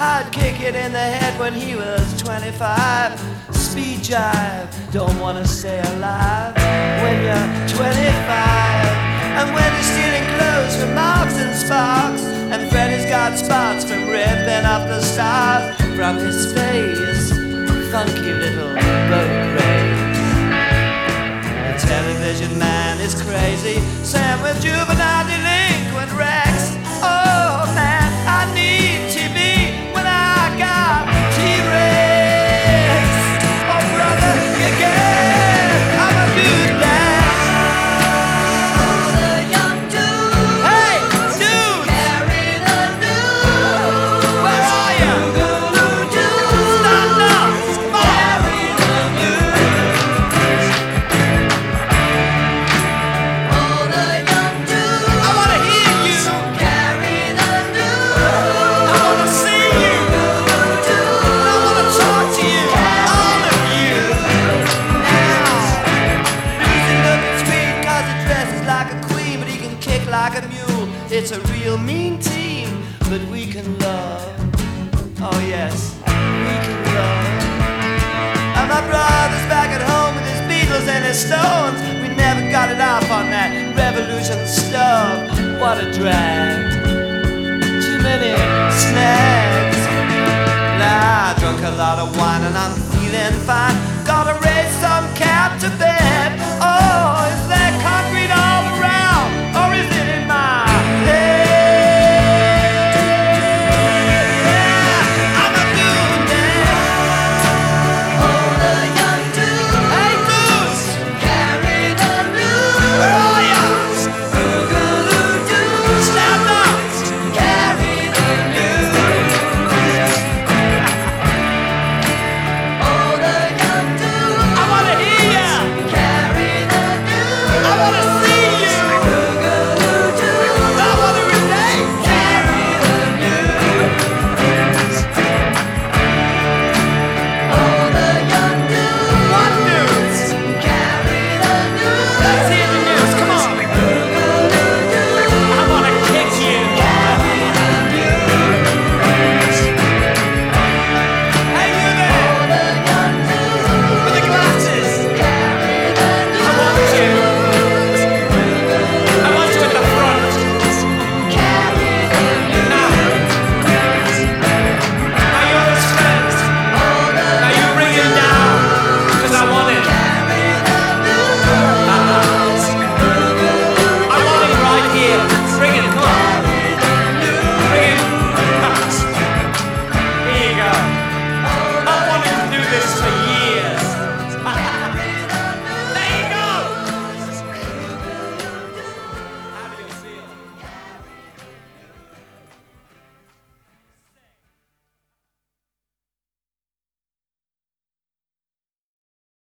I'd kick it in the head when he was 25. Speed jive, don't wanna stay alive when you're 25. And when you're stealing clothes from Marks and Sparks, and Freddy's got spots from ripping up the stars from his face, funky little boat race. The television man is crazy, Sam with juvenile delinquent Rex. Oh man, I need TV when I got T-Rex. Oh brother, again, I'm a good lad. Oh, the young dude. Hey, dude, Carry the news. where are you? Stand up, come on. Carry the news. Oh, the young dude. I wanna hear you, Carry the news. I wanna see you, I wanna talk to you, all of you. Now, easy looking sweet 'cause he dresses like a queen, but he can kick like a mule. It's a real mean team, but we can love. Oh yes, we can love. And my brother's back at home with his Beatles and his Stones. We never got it off on that revolution stuff. What a drag. Too many snags. Nah, I drunk a lot of wine and I'm feeling fine.